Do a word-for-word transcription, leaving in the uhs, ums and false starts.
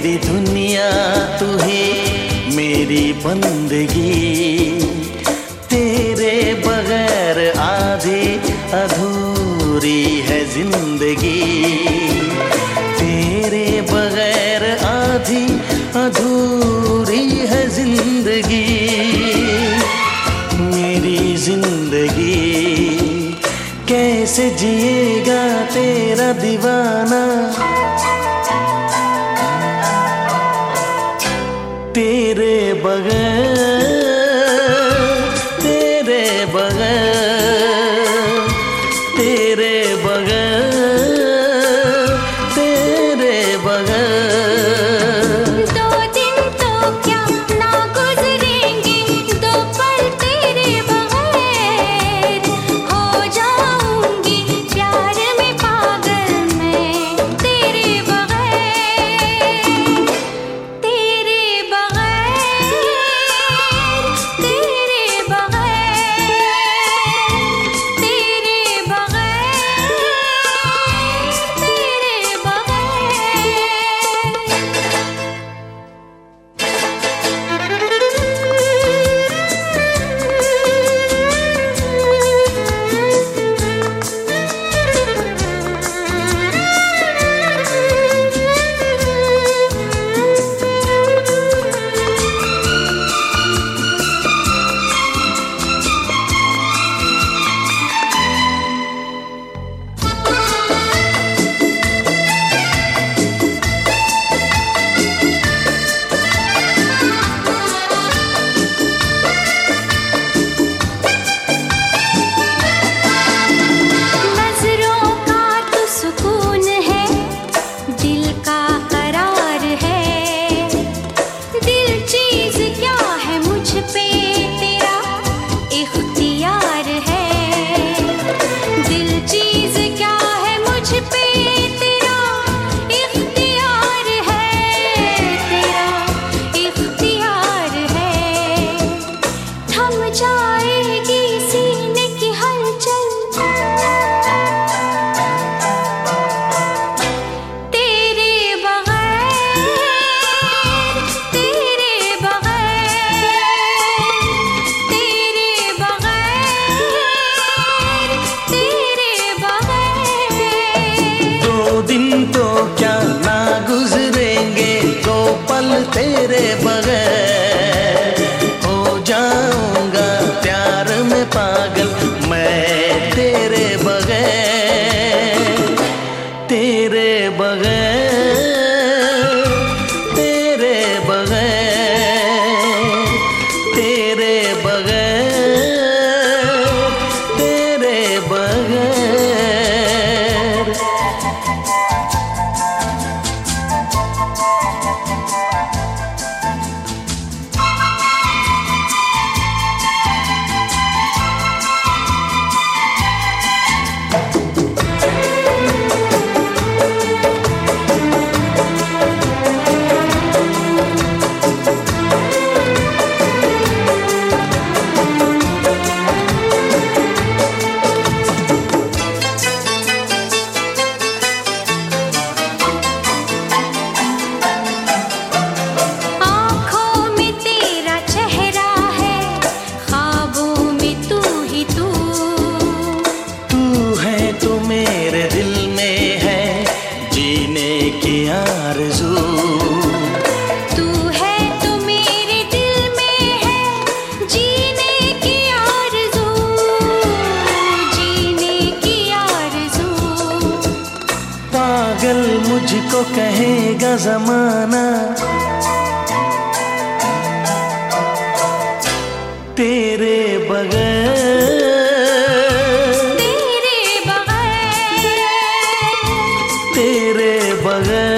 मेरी दुनिया तू ही मेरी बंदगी, तेरे बगैर आधी अधूरी है जिंदगी, तेरे बगैर आधी अधूरी है जिंदगी। मेरी जिंदगी कैसे जिएगा तेरा दीवाना, तेरे बगैर, तेरे बगैर, तेरे बगैर, तेरे बगैर। दो दिन तो क्या ना गुजरेंगे, दो पल तेरे बगैर, हो जाऊंगी प्यार में पागल मैं तेरे बगैर, तेरे बगैर, तेरे बगैर, तेरे बगैर, तेरे जाएगी सीने की हलचल, तेरे बगैर, तेरे बगैर, तेरे बगैर, तेरे बगैर। दो दिन तो क्या ना गुजरेंगे, दो पल तेरे बगैर, हो जाऊंगा प्यार में पागल मैं तेरे बगैर, तेरे बगैर, तेरे बगैर, तेरे बगैर, तेरे बगैर। तू है तो मेरे दिल में है जीने की आरज़ू, जीने की आरज़ू। पागल मुझको कहेगा ज़माना, तेरे बगैर, तेरे बगैर, तेरे बगैर।